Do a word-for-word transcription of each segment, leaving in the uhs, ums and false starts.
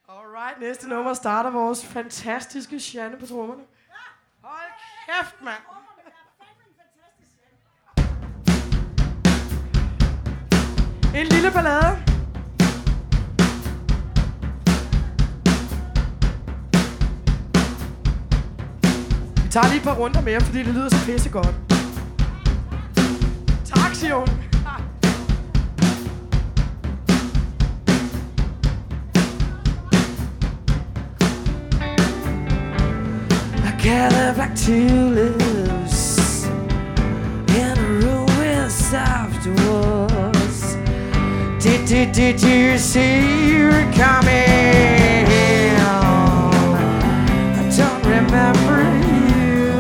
Alright, næste nummer starter vores fantastiske Jeanne på trommerne. Hold kæft, mand! En lille ballade. Vi tager lige et par runder mere, fordi det lyder så pissegodt. Tak, siger hun. Gather back two lives in a room with soft walls. Did, did, did you see you were coming? I don't remember you.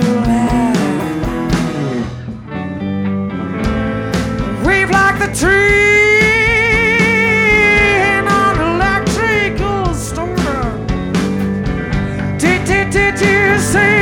Wave like the tree in an electrical storm. Did, did, did you see?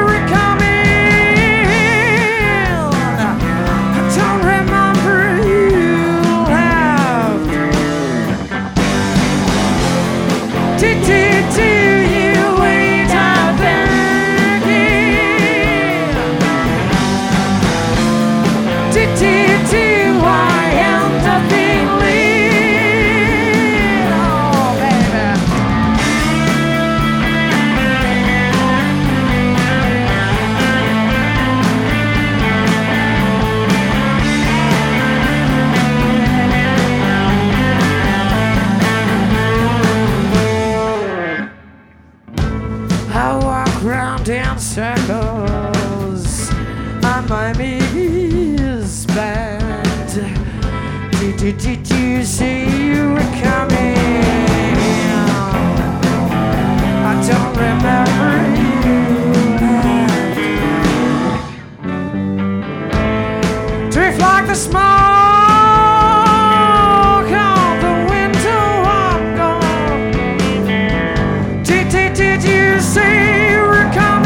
Circles on my knees band. Did, did, did you see you were coming? I don't remember you. Drift like the smoke of the winter I'm gone. Did, did, did you see you were coming?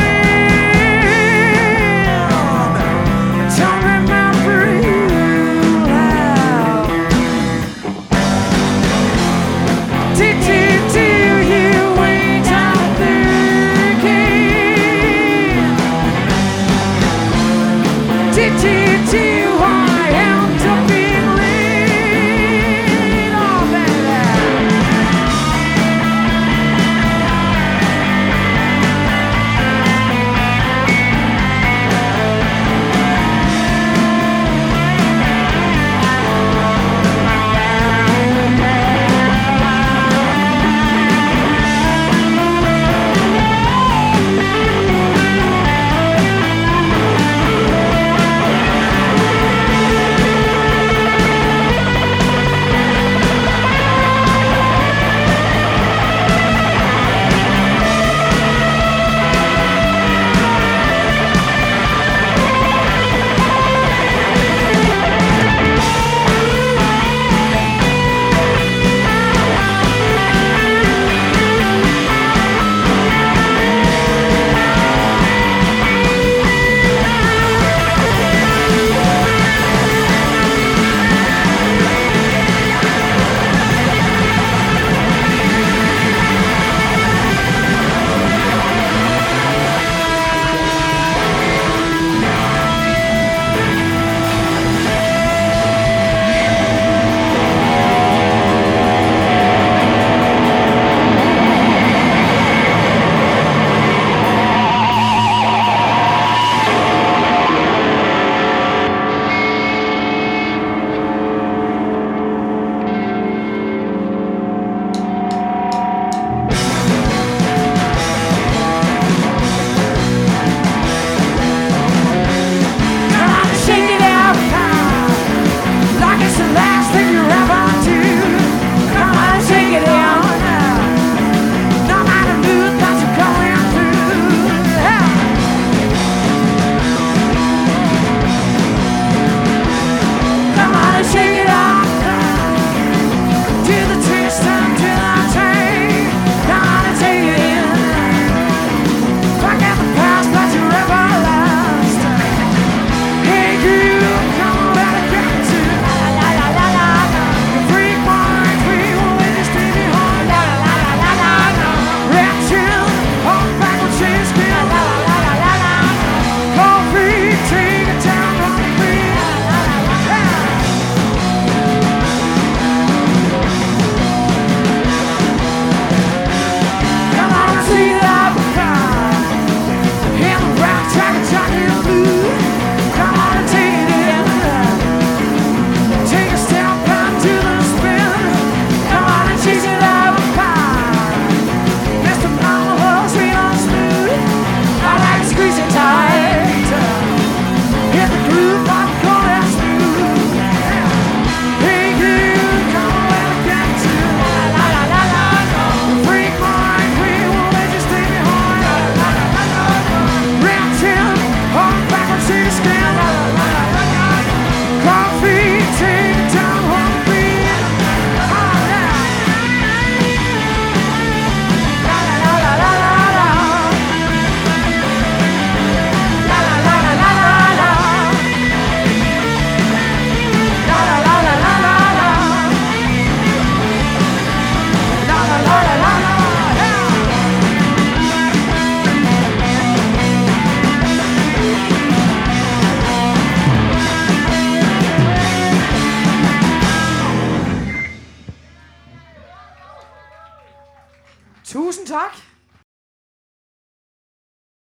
Tusind tak.